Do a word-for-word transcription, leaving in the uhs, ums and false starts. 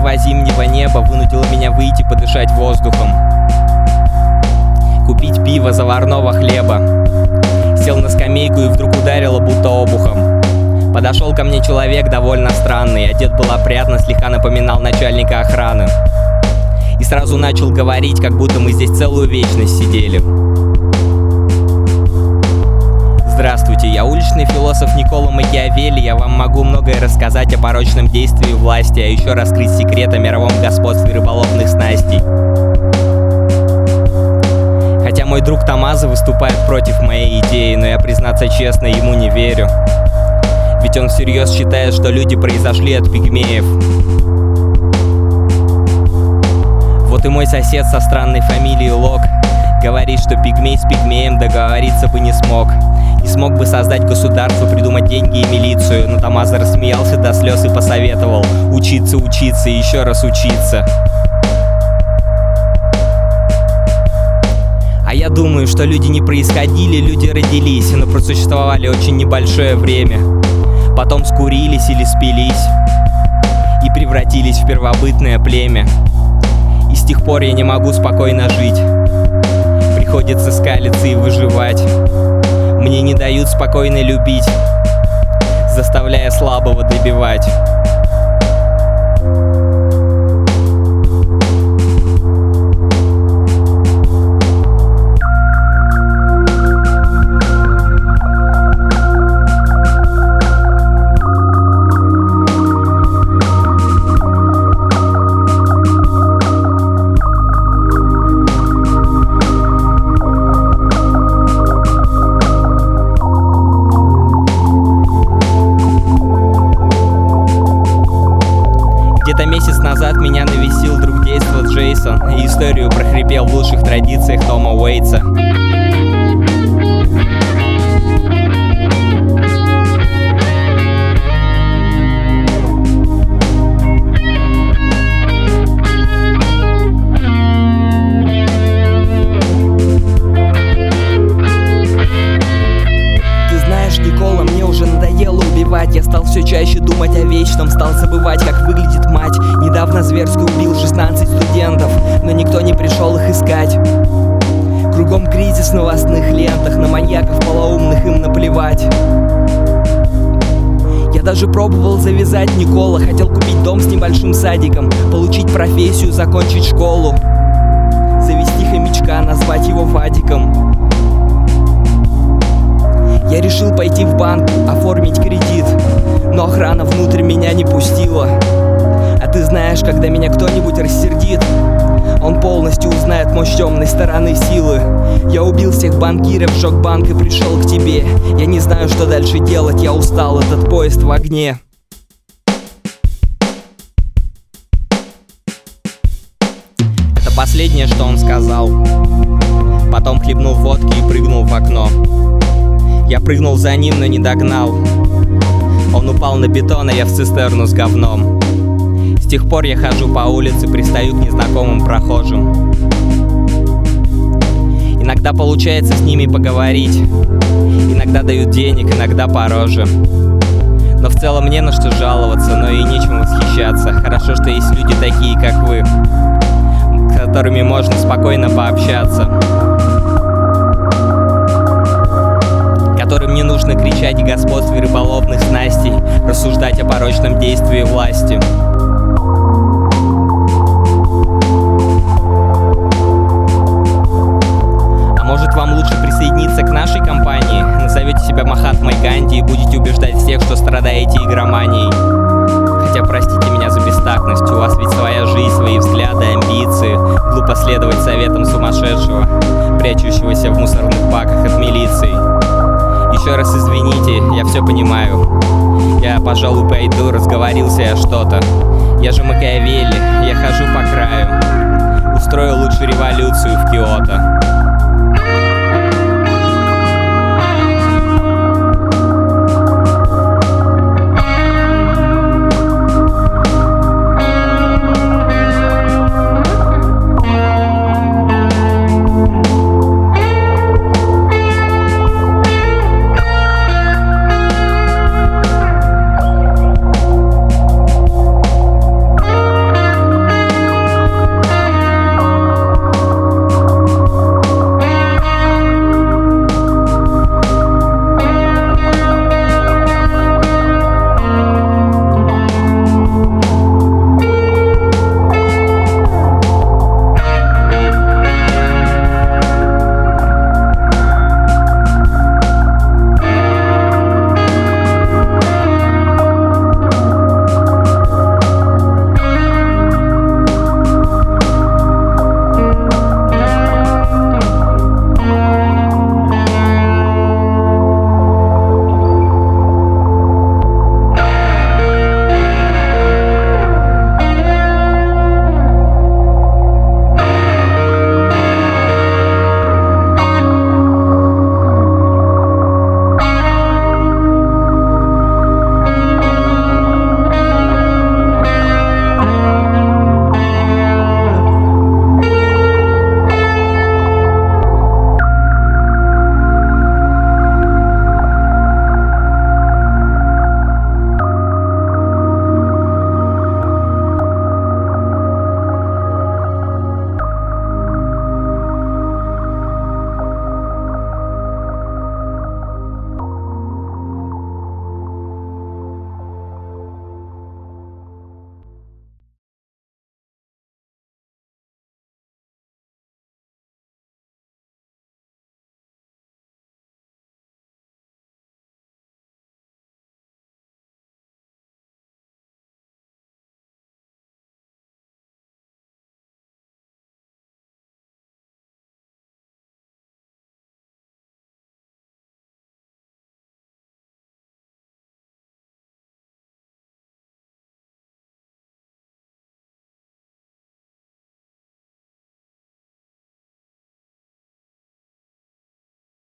синева зимнего неба вынудила меня выйти подышать воздухом, купить пиво, заварного хлеба. Сел на скамейку и вдруг ударило будто обухом. Подошел ко мне человек довольно странный, одет был опрятно, слегка напоминал начальника охраны. И сразу начал говорить, как будто мы здесь целую вечность сидели. Здравствуйте, я уличный философ Никколо Макиавелли. Я вам могу многое рассказать о порочном действии власти, а еще раскрыть секрет о мировом господстве рыболовных снастей. Хотя мой друг Томмазо выступает против моей идеи, но я, признаться честно, ему не верю. Ведь он всерьез считает, что люди произошли от пигмеев. Вот и мой сосед со странной фамилией Лок говорит, что пигмей с пигмеем договориться бы не смог. Не смог бы создать государство, придумать деньги и милицию. Но Томмазо рассмеялся до слез и посоветовал учиться, учиться и еще раз учиться. А я думаю, что люди не происходили, люди родились, но просуществовали очень небольшое время. Потом скурились или спились и превратились в первобытное племя. И с тех пор я не могу спокойно жить. Приходится скалиться и выживать. Мне не дают спокойно любить, заставляя слабого добивать. Где-то месяц назад меня навестил друг действа Джейсон и историю прохрипел в лучших традициях Тома Уэйтса. Никколо, мне уже надоело убивать. Я стал все чаще думать о вечном, стал забывать, как выглядит мать. Недавно зверски убил шестнадцать студентов, но никто не пришел их искать. Кругом кризис в новостных лентах, на маньяков полоумных им наплевать. Я даже пробовал завязать Никколо, хотел купить дом с небольшим садиком, получить профессию, закончить школу, завести хомячка, назвать его Вадиком. Я решил пойти в банк, оформить кредит, но охрана внутрь меня не пустила. А ты знаешь, когда меня кто-нибудь рассердит, он полностью узнает мощь темной стороны силы. Я убил всех банкиров, сжег банк и пришел к тебе. Я не знаю, что дальше делать, я устал, этот поезд в огне. Это последнее, что он сказал. Потом хлебнул водки и прыгнул в окно. Я прыгнул за ним, но не догнал. Он упал на бетон, а я в цистерну с говном. С тех пор я хожу по улице, пристаю к незнакомым прохожим. Иногда получается с ними поговорить. Иногда дают денег, иногда по роже. Но в целом не на что жаловаться, но и нечем восхищаться. Хорошо, что есть люди такие, как вы, с которыми можно спокойно пообщаться, которым не нужно кричать о господстве рыболовных снастей, рассуждать о порочном действии власти. А может, вам лучше присоединиться к нашей компании? Назовете себя Махатмой Ганди и будете убеждать всех, что страдаете игроманией. Хотя, простите меня за бестактность, у вас ведь своя жизнь, свои взгляды, амбиции. Глупо следовать советам сумасшедшего, прячущегося в мусорных баках от милиции. Еще раз извините, я все понимаю. Я, пожалуй, пойду, разговорился я что-то. Я же Макиавелли, я хожу по краю. Устрою лучше революцию в Киото.